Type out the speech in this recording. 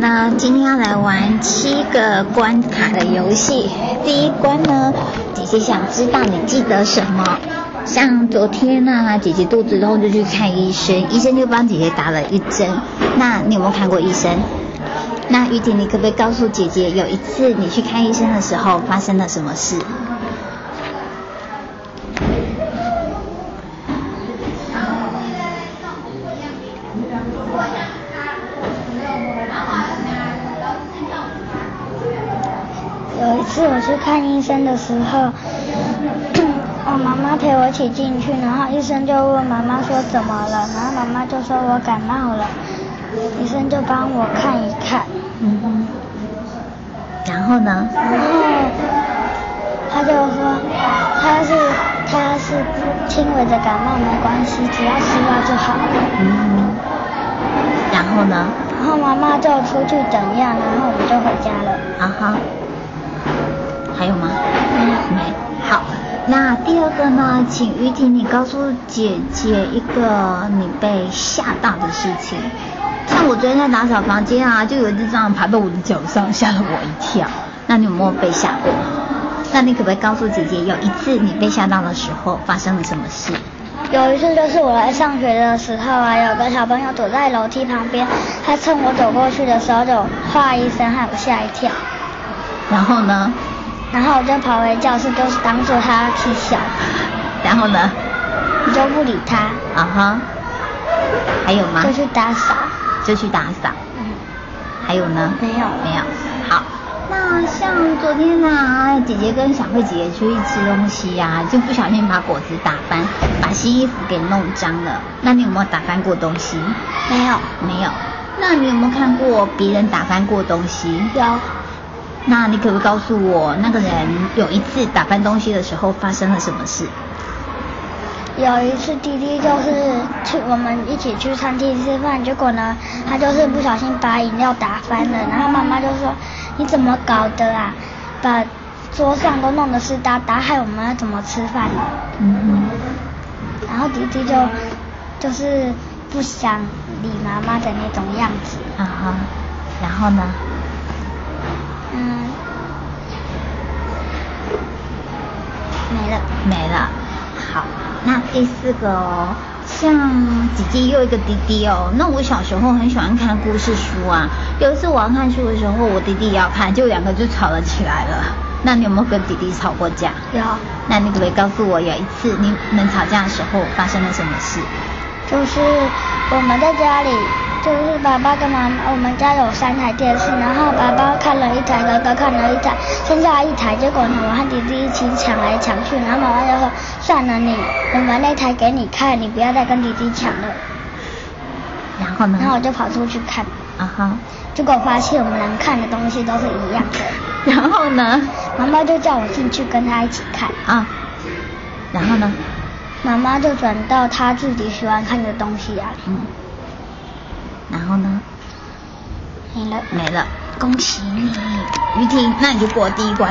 那今天要来玩7个关卡的游戏。第一关呢，姐姐想知道你记得什么。像昨天啊，姐姐肚子痛就去看医生，医生就帮姐姐打了一针。那你有没有看过医生？那玉婷，你可不可以告诉姐姐，有一次你去看医生的时候发生了什么事？ 有一次我去看医生的时候，我妈妈陪我一起进去，然后医生就问妈妈说怎么了，然后妈妈就说我感冒了，医生就帮我看一看。 然后呢？ 然后他就说他是轻微的感冒，没关系，只要吃药就好了。 然后呢？ 然后妈妈就出去等药，然后我们就回家了。 啊哈。还有吗？没。好，那第二个呢？请玉婷你告诉姐姐一个你被吓到的事情。像我昨天在打扫房间啊，就有一只蟑螂爬到我的脚上，吓了我一跳。那你有没有被吓过？那你可不可以告诉姐姐，有一次你被吓到的时候发生了什么事？ 有一次就是我来上学的时候啊，有个小朋友躲在楼梯旁边，他趁我走过去的时候就哗一声，害我吓一跳。 然后呢？ 然后我就跑回教室，就是当作他踢笑。 然后呢？ 你就不理他。 啊哈。还有吗？ 就去打扫。 还有呢？ 没有。 好，那像昨天啊，姐姐跟小慧姐姐出去吃东西啊，就不小心把果子打翻，把新衣服给弄脏了。那你有没有打翻过东西？ 没有。 那你有没有看过别人打翻过东西？ 有。 那你可不可以告诉我，那个人有一次打翻东西的时候发生了什么事？ 有一次弟弟就是我们一起去餐厅吃饭，结果呢他就是不小心把饮料打翻了，然后妈妈就说你怎么搞的啊，把桌上都弄得湿哒哒，害我们要怎么吃饭呢？然后弟弟就是不想理妈妈的那种样子。 然后呢？没了。好，那第4个哦，像姐姐又有一个弟弟哦。那我小时候很喜欢看故事书啊。有一次我要看书的时候，我弟弟也要看，就2个就吵了起来了。那你有没有跟弟弟吵过架？ 有。 那你可不可以告诉我，有一次你们吵架的时候发生了什么事？ 就是我们在家里，就是爸爸跟妈妈，我们家有3台电视，然后爸爸看了一台，哥哥看了一台，剩下1台，结果呢我和弟弟一起抢来抢去，然后妈妈就说算了，我们那台给你看，你不要再跟弟弟抢了。 然后呢？ 然后我就跑出去看。结果发现我们能看的东西都是一样的。 然后呢？ 妈妈就叫我进去跟他一起看。 然后呢？ 妈妈就转到她自己喜欢看的东西啊。 然后呢？ 没了。 恭喜你，玉婷，那你就过第1关。